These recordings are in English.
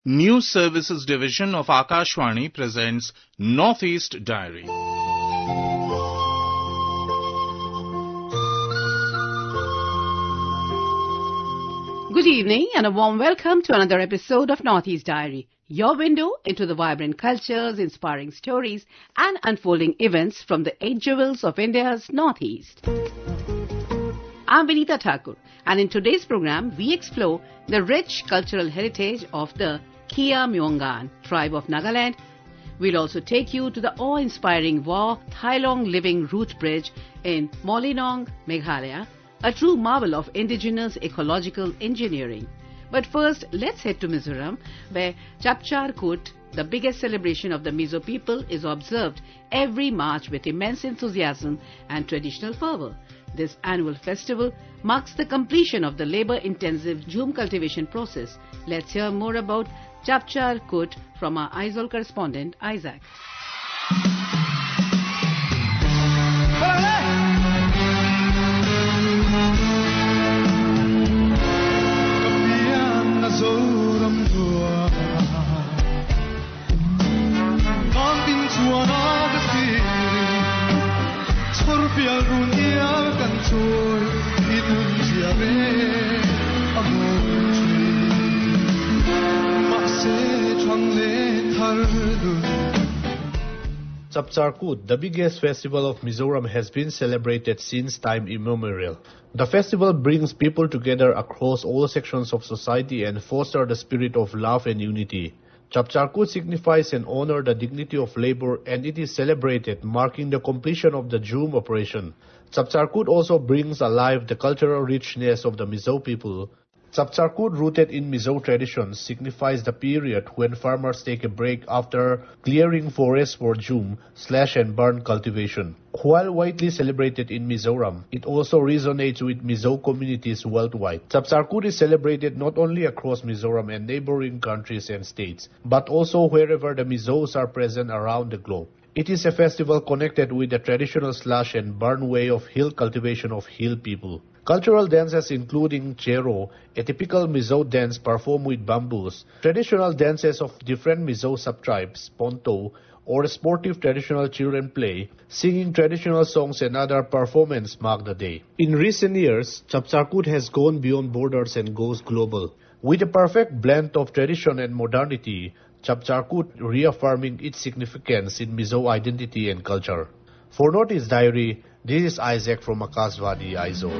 News Services Division of Akashvani presents Northeast Diary. Good evening and a warm welcome to another episode of Northeast Diary, your window into the vibrant cultures, inspiring stories and unfolding events from the 8 jewels of India's Northeast. I'm Vinita Thakur, and in today's program we explore the rich cultural heritage of the Khia Muongan tribe of Nagaland. We'll also take you to the awe-inspiring Wa Thailong Living Root Bridge in Molinong, Meghalaya, a true marvel of indigenous ecological engineering. But first, let's head to Mizoram, where Chapchar Kut, the biggest celebration of the Mizo people, is observed every March with immense enthusiasm and traditional fervor. This annual festival marks the completion of the labor-intensive jhum cultivation process. Let's hear more about Chapchar Kut from our Aizawl correspondent, Isaac. Chapchar Kut, the biggest festival of Mizoram, has been celebrated since time immemorial. The festival brings people together across all sections of society and fosters the spirit of love and unity. Chapchar Kut signifies and honors the dignity of labor, and it is celebrated marking the completion of the jhum operation. Chapchar Kut also brings alive the cultural richness of the Mizo people. Chapchar Kut, rooted in Mizo traditions, signifies the period when farmers take a break after clearing forests for jhum, slash and burn cultivation. While widely celebrated in Mizoram, it also resonates with Mizo communities worldwide. Chapchar Kut is celebrated not only across Mizoram and neighboring countries and states, but also wherever the Mizos are present around the globe. It is a festival connected with the traditional slash and burn way of hill cultivation of hill people. Cultural dances including Chero, a typical Mizo dance performed with bamboos, traditional dances of different Mizo subtribes, Ponto, or sportive traditional children play, singing traditional songs and other performances mark the day. In recent years, Chapchar Kut has gone beyond borders and goes global. With a perfect blend of tradition and modernity, Chapchar Kut reaffirming its significance in Mizo identity and culture. For Northeast Diary, this is Isaac from Akashvani, Aizawl.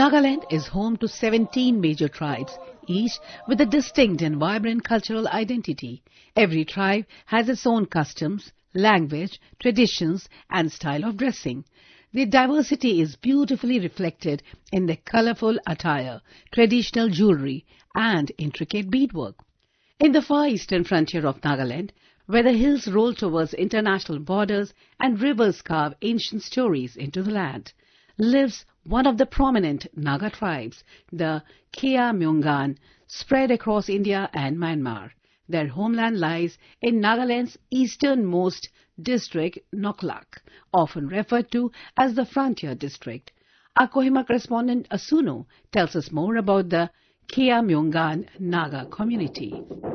Nagaland is home to 17 major tribes, each with a distinct and vibrant cultural identity. Every tribe has its own customs, language, traditions and style of dressing. The diversity is beautifully reflected in their colorful attire, traditional jewelry and intricate beadwork. In the far eastern frontier of Nagaland, where the hills roll towards international borders and rivers carve ancient stories into the land, lives one of the prominent Naga tribes, the Khmer, spread across India and Myanmar. Their homeland lies in Nagaland's easternmost district, Noklak, often referred to as the Frontier District. Our Kohima correspondent Asuno tells us more about the Khmer Naga community.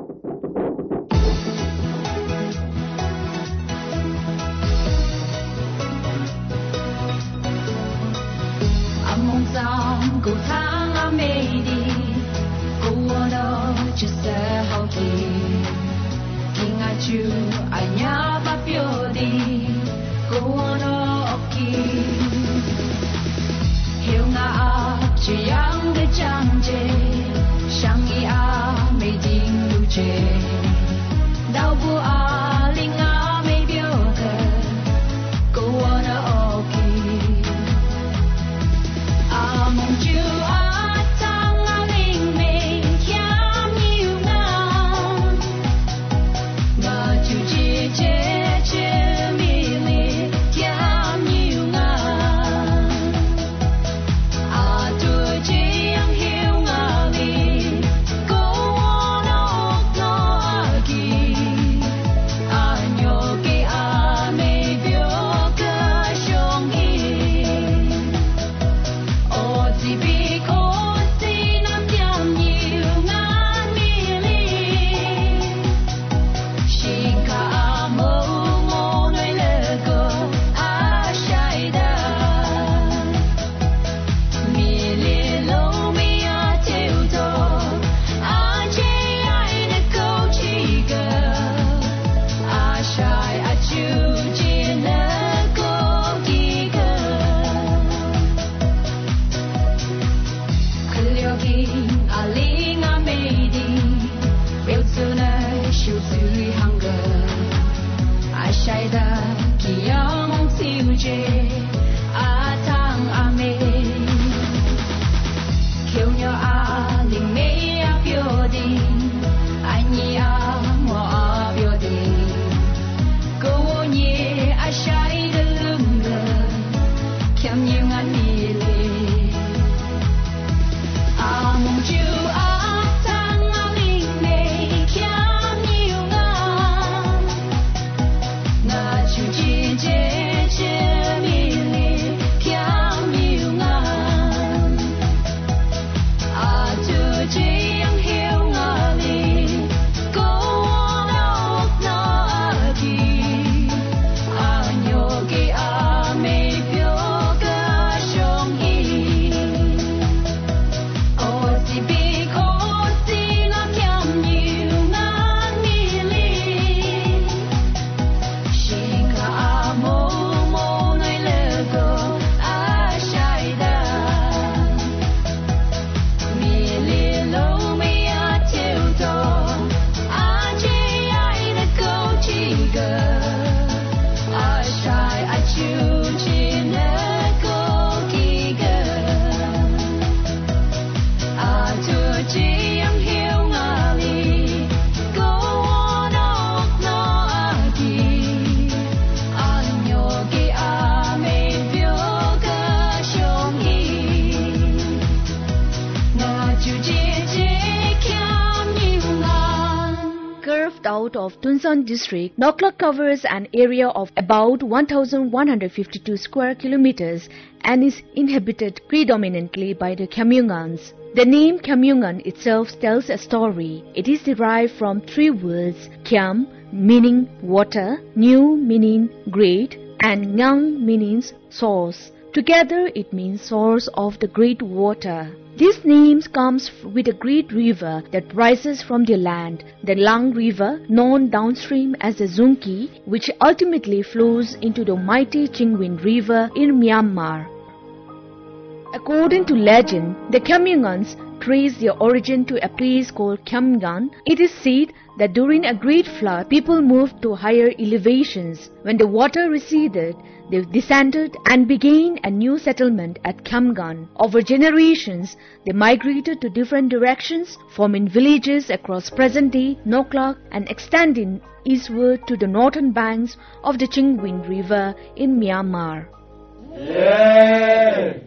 Out of Tunsan district, Noklak covers an area of about 1,152 square kilometers and is inhabited predominantly by the Khmer. The name Khmer itself tells a story. It is derived from three words: Kham meaning water, New meaning great, and Ngang meaning source. Together it means source of the great water. This name comes with a great river that rises from the land, the Lang River, known downstream as the Zunki, which ultimately flows into the mighty Chingwin River in Myanmar. According to legend, the Kyaungans trace their origin to a place called Kyaungan. It is said that during a great flood, people moved to higher elevations. When the water receded, they descended and began a new settlement at Kyaungan. Over generations, they migrated to different directions, forming villages across present-day Noklak and extending eastward to the northern banks of the Chingwin River in Myanmar. Yeah.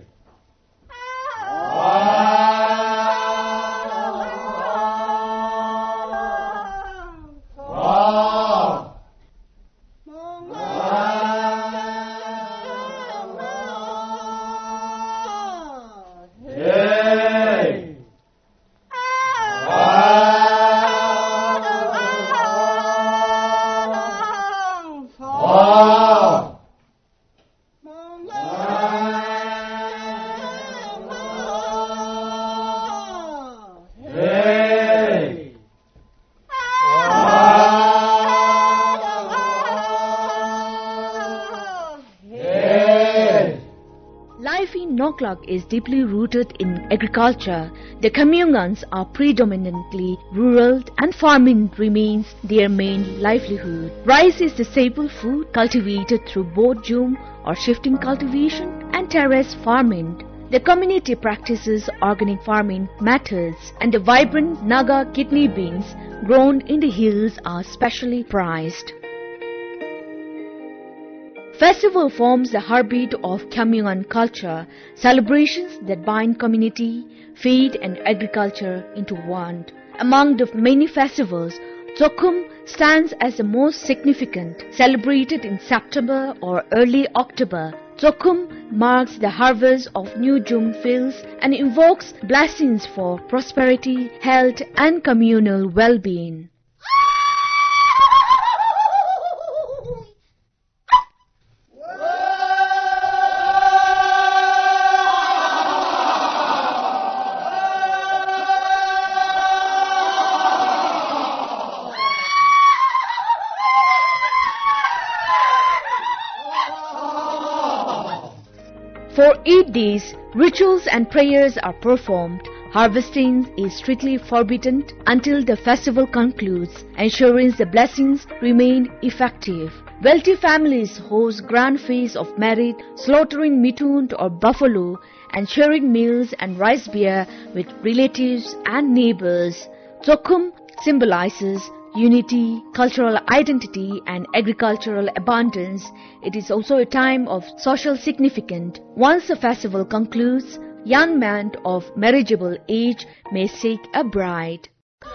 Life in Noklak is deeply rooted in agriculture. The Kyaungans are predominantly rural and farming remains their main livelihood. Rice is the staple food cultivated through both jhum or shifting cultivation and terrace farming. The community practices organic farming methods, and the vibrant Naga kidney beans grown in the hills are specially prized. Festival forms the heartbeat of Kyaungan culture, celebrations that bind community, faith and agriculture into one. Among the many festivals, Tsokhum stands as the most significant, celebrated in September or early October. Tsokhum marks the harvest of new jhum fields and invokes blessings for prosperity, health and communal well-being. For 8 days, rituals and prayers are performed. Harvesting is strictly forbidden until the festival concludes, ensuring the blessings remain effective. Wealthy families host grand feasts of merit, slaughtering mitoon or buffalo, and sharing meals and rice beer with relatives and neighbors. Tsokhum symbolizes unity, cultural identity and agricultural abundance. It is also a time of social significance. Once the festival concludes, young men of marriageable age may seek a bride.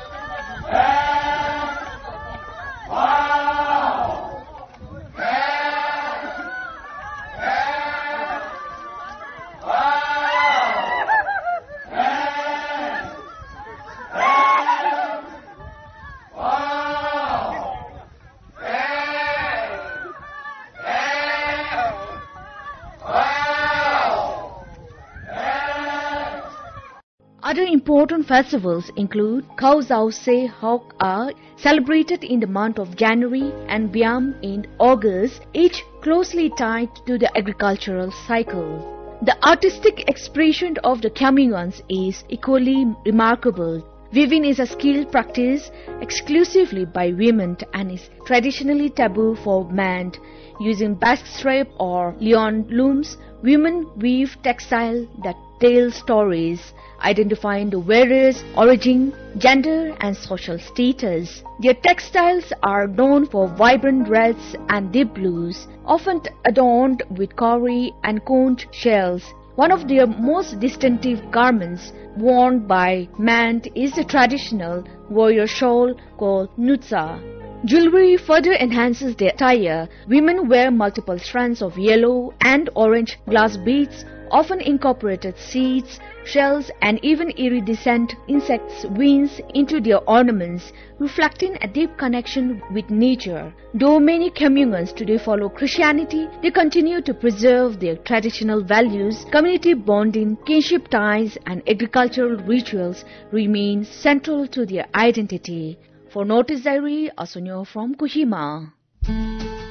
Other important festivals include Khao Zau Se Hok A, celebrated in the month of January, and Biam in August, each closely tied to the agricultural cycle. The artistic expression of the Kyaungans is equally remarkable. Weaving is a skilled practice exclusively by women and is traditionally taboo for men. Using baskstrap or leon looms, women weave textiles that tell stories, identifying the wearer's origin, gender and social status. Their textiles are known for vibrant reds and deep blues, often adorned with cowrie and conch shells. One of their most distinctive garments worn by men is the traditional warrior shawl called nutsa. Jewelry further enhances their attire. Women wear multiple strands of yellow and orange glass beads, often incorporated seeds, shells and even iridescent insects' wings into their ornaments, reflecting a deep connection with nature. Though many Kyaungans today follow Christianity, they continue to preserve their traditional values. Community bonding, kinship ties and agricultural rituals remain central to their identity. For Notice Diary, Asunyo from Kohima.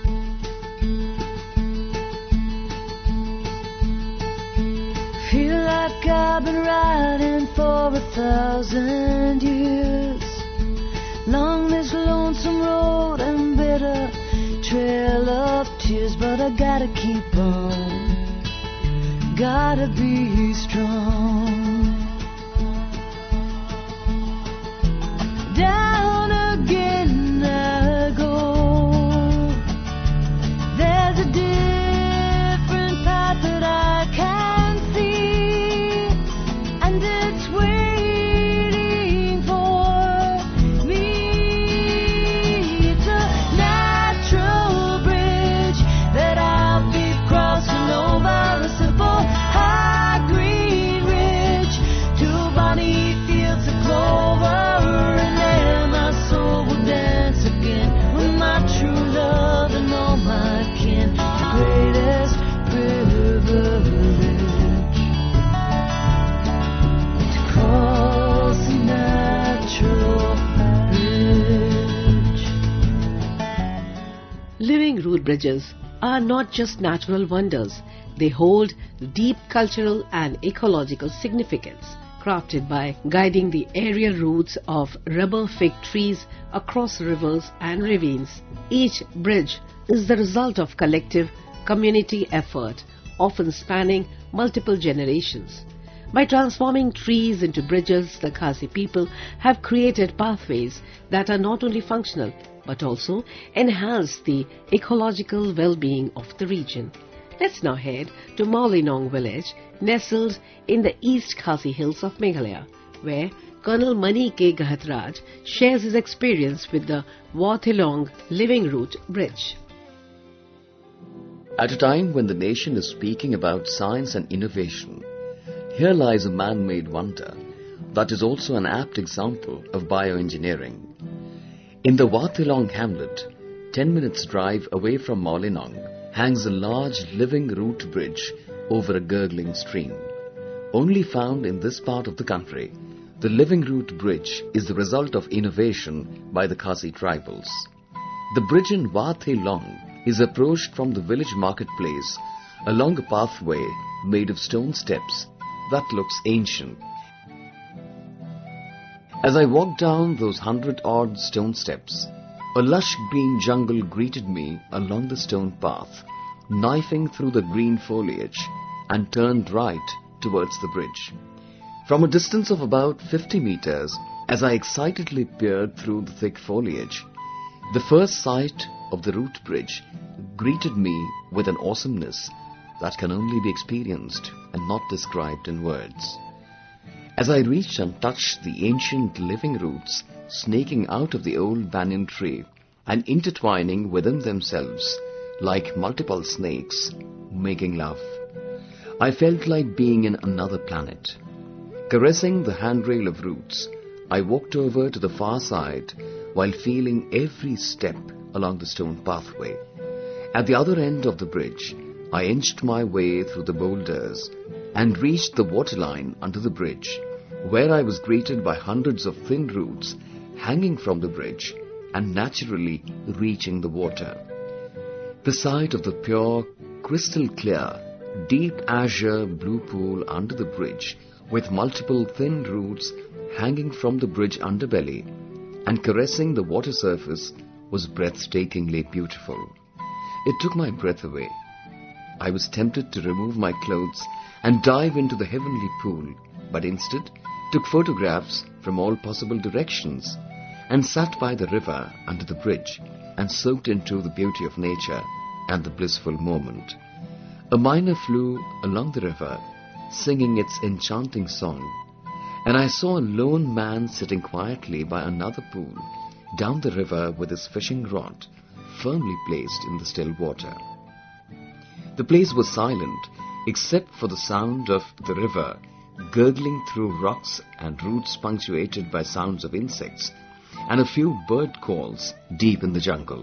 Feel like I've been riding for 1,000 years, long this lonesome road and bitter trail of tears. But I gotta keep on, gotta be strong. Down again I go, there's a different path that I can see, and it's waiting for me. It's a natural bridge that I'll be crossing over, a simple high green ridge to bonny fields of clover, and there my soul will dance again with my true love and all my kin. The greatest privilege to cross a natural bridge. Living root bridges are not just natural wonders, they hold deep cultural and ecological significance. Crafted by guiding the aerial roots of rubber fig trees across rivers and ravines, each bridge is the result of collective community effort, often spanning multiple generations. By transforming trees into bridges, the Khasi people have created pathways that are not only functional but also enhance the ecological well-being of the region. Let's now head to Mawlynnong village, nestled in the East Khasi Hills of Meghalaya, where Colonel Mani K. Gahatraj shares his experience with the Wathilong Living Root Bridge. At a time when the nation is speaking about science and innovation, here lies a man-made wonder that is also an apt example of bioengineering. In the Wathilong hamlet, 10 minutes drive away from Mawlynnong, hangs a large living root bridge over a gurgling stream. Only found in this part of the country, the living root bridge is the result of innovation by the Khasi tribals. The bridge in Wathilong is approached from the village marketplace along a pathway made of stone steps that looks ancient. As I walked down those 100-odd stone steps, a lush green jungle greeted me along the stone path, knifing through the green foliage, and turned right towards the bridge. From a distance of about 50 meters, as I excitedly peered through the thick foliage, the first sight of the root bridge greeted me with an awesomeness that can only be experienced and not described in words. As I reached and touched the ancient living roots snaking out of the old banyan tree and intertwining within themselves like multiple snakes making love, I felt like being in another planet. Caressing the handrail of roots, I walked over to the far side while feeling every step along the stone pathway. At the other end of the bridge, I inched my way through the boulders and reached the waterline under the bridge, where I was greeted by hundreds of thin roots hanging from the bridge and naturally reaching the water. The sight of the pure, crystal clear, deep azure blue pool under the bridge with multiple thin roots hanging from the bridge underbelly and caressing the water surface was breathtakingly beautiful. It took my breath away. I was tempted to remove my clothes and dive into the heavenly pool, but instead took photographs from all possible directions and sat by the river under the bridge and soaked into the beauty of nature and the blissful moment. A myna flew along the river, singing its enchanting song, and I saw a lone man sitting quietly by another pool down the river with his fishing rod firmly placed in the still water. The place was silent except for the sound of the river gurgling through rocks and roots punctuated by sounds of insects and a few bird calls deep in the jungle.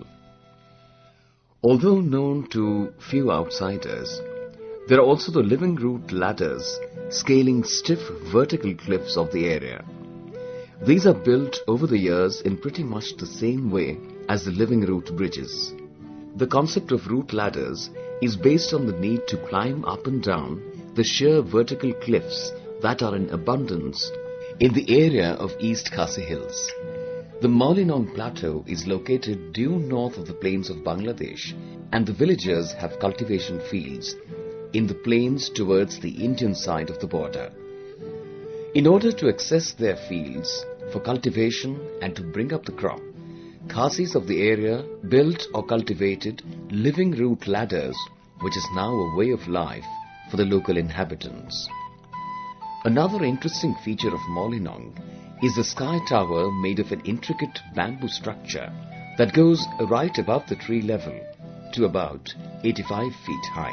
Although known to few outsiders, there are also the living root ladders scaling stiff vertical cliffs of the area. These are built over the years in pretty much the same way as the living root bridges. The concept of root ladders is based on the need to climb up and down the sheer vertical cliffs that are in abundance in the area of East Khasi Hills. The Maulinong Plateau is located due north of the plains of Bangladesh, and the villagers have cultivation fields in the plains towards the Indian side of the border. In order to access their fields for cultivation and to bring up the crop, Khasis of the area built or cultivated living root ladders, which is now a way of life for the local inhabitants. Another interesting feature of Maulinong is the sky tower made of an intricate bamboo structure that goes right above the tree level to about 85 feet high.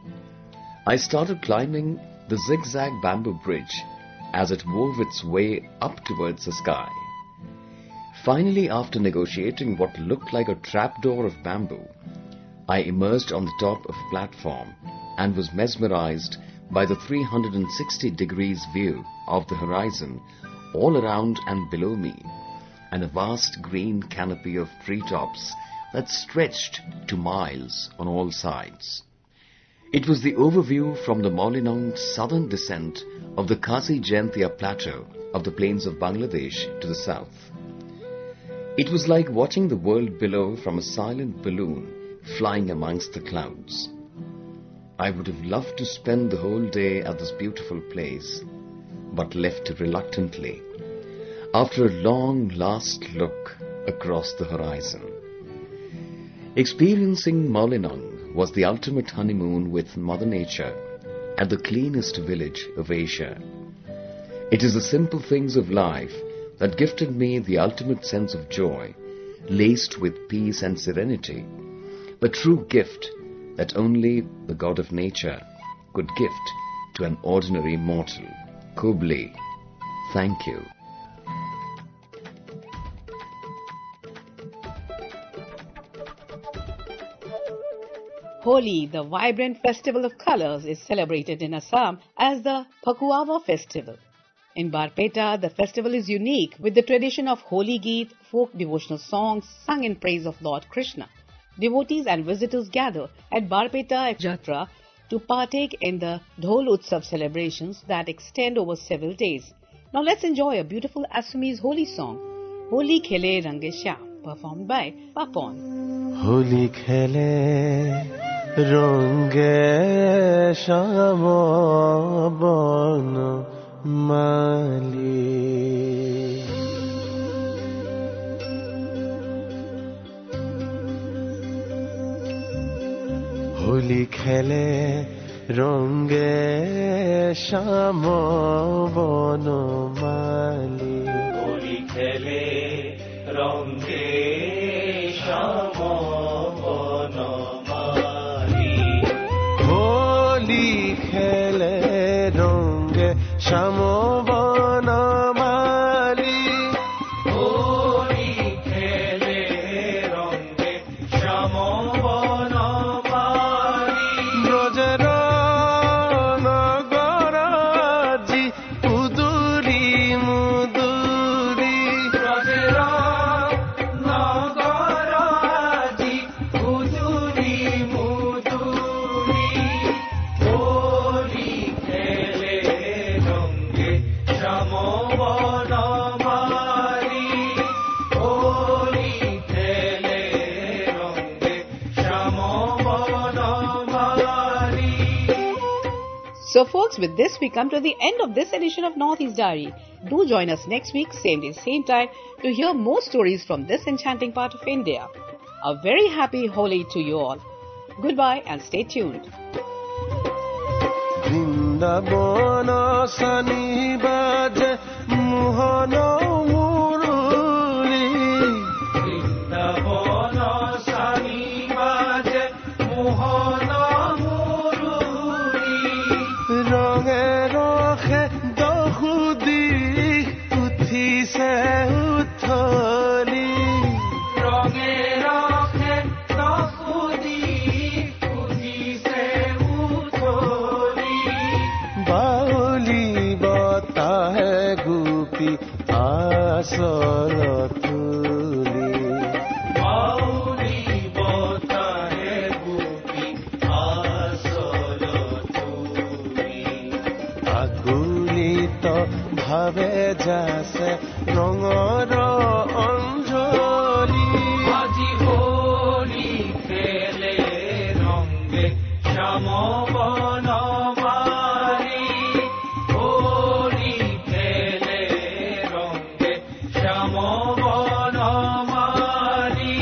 I started climbing the zigzag bamboo bridge as it wove its way up towards the sky. Finally, after negotiating what looked like a trapdoor of bamboo, I emerged on the top of a platform and was mesmerized by the 360 degrees view of the horizon all around and below me, and a vast green canopy of treetops that stretched to miles on all sides. It was the overview from the Maulinong southern descent of the Khasi Jaintia plateau of the plains of Bangladesh to the south. It was like watching the world below from a silent balloon flying amongst the clouds. I would have loved to spend the whole day at this beautiful place, but left reluctantly after a long last look across the horizon. Experiencing Maulinong was the ultimate honeymoon with Mother Nature at the cleanest village of Asia. It is the simple things of life that gifted me the ultimate sense of joy, laced with peace and serenity, a true gift that only the God of nature could gift to an ordinary mortal. Kubli, thank you. Holi, the vibrant festival of colors, is celebrated in Assam as the Phakuava festival. In Barpeta, the festival is unique with the tradition of Holi Geet, folk devotional songs sung in praise of Lord Krishna. Devotees and visitors gather at Barpeta Jatra to partake in the Dhol Utsav celebrations that extend over several days. Now let's enjoy a beautiful Assamese Holi song, Holi Khele Range Shyam, performed by Papon. Holi Khele Range Shyam Bon Mali. Holi khele range sham bonmali. Holi khele range sham bonmali. Holi khele range sham bonmali. Holi khele range sham So folks, with this we come to the end of this edition of Northeast Diary. Do join us next week, same day, same time, to hear more stories from this enchanting part of India. A very happy Holi to you all. Goodbye and stay tuned. Vrindavana sani baje muhana muruli. Vrindavana sani baje muhana range rakhe do khudi uthi se uthali. Range rakhe do khudi uthi se uthali. Bauli bata hai gupi asal thuli. Bauli bata hai gupi asal thuli. Aguli ভাবে যাছে ৰঙৰ অঞ্জলি আজি হোলি খেলে ৰঙে শ্যাম বনমালী হোলি খেলে ৰঙে শ্যাম বনমালী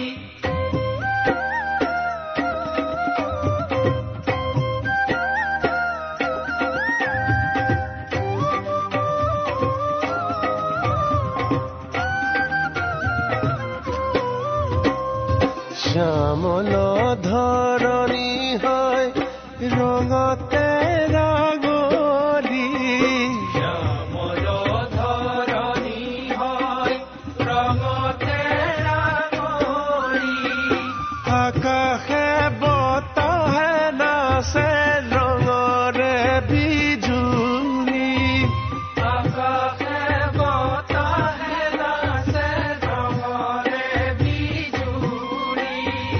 শ্যামল ধৰণী হয় ৰঙতে ৰাঙলী শ্যামল ধৰণী হয় ৰঙতে ৰাঙলী আকাশে বতাহে নাচে ৰঙৰে বিজুলী আকাশে বতাহে নাচে ৰঙৰে বিজুলী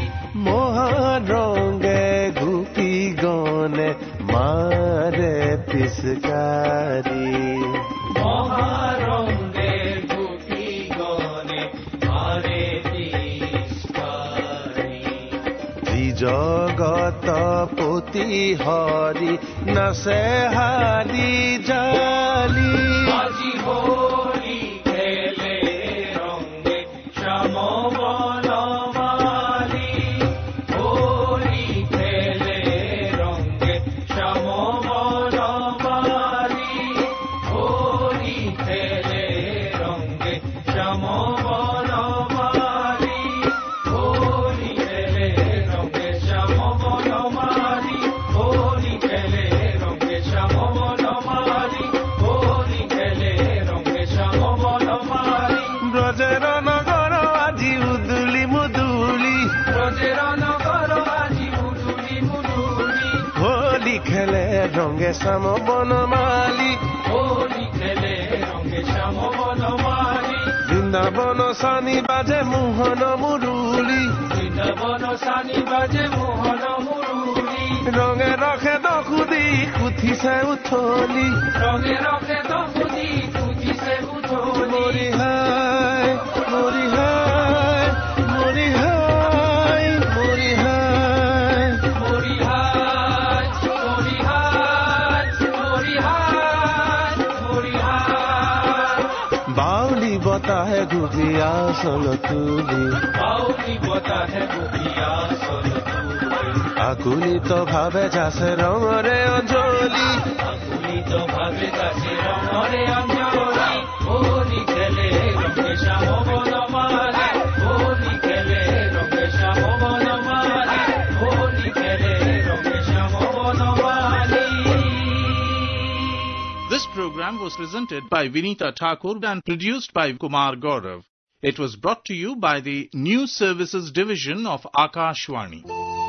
মহাৰঙে গোপী গণে মাৰে পিচকাৰী মহাৰঙে গোপী গণে মাৰে পিচকাৰী যি জগত পতি হৰি নাচে হাৰি জালি আজি হোলি খেলে ৰঙে শ্যাম বনমালী হোলি খেলে ৰঙে শ্যাম বনমালী হোলি খেলে ৰঙে শ্যাম বনমালী হোলি খেলে ৰঙে শ্যাম বনমালী হোলি খেলে ৰঙে শ্যাম বনমালী হোলি খেলে ৰঙে শ্যাম বনমালী ব্ৰজেৰ নগৰ আজি উদুলি মুদুলি ব্ৰজেৰ নগৰ আজি মুদুলি মুদুলি হোলি খেলে ৰঙে শ্যাম বনমালী হোলি খেলে ৰঙে শ্যাম বনমালী বৃন্দাবন চানি বাজে মোহন মুৰুলি বৃন্দাবন চানি বাজে মোহন মুৰুলি ৰঙে ৰখে দখুদি উঠিছে উঠলি ৰঙে ৰখে দখুদি উঠিছে উঠলি মৰি হাই মৰি হাই মৰি হাই মৰি হাই মৰি হায় মৰি হায় মৰি হায় মৰি হায় বাউলি বতাহে ঘূৰি আচল তুলি বাউলি বতাহে বুকিয়া চলতুলি আকুলিত ভাৱে যাছে ৰঙৰে অঞ্জলি আকুলিত ভাবে যাচ্ছে রঙরে অঞ্জলি হোলি খেলে রঙে শ্যাম বনমালী হোলি খেলে রঙে শ্যাম বনমালী হোলি খেলে রঙে শ্যাম বনমালী This program was presented by Vinita Thakur and produced by Kumar Gaurav. It was brought to you by the News Services Division of Akashvani.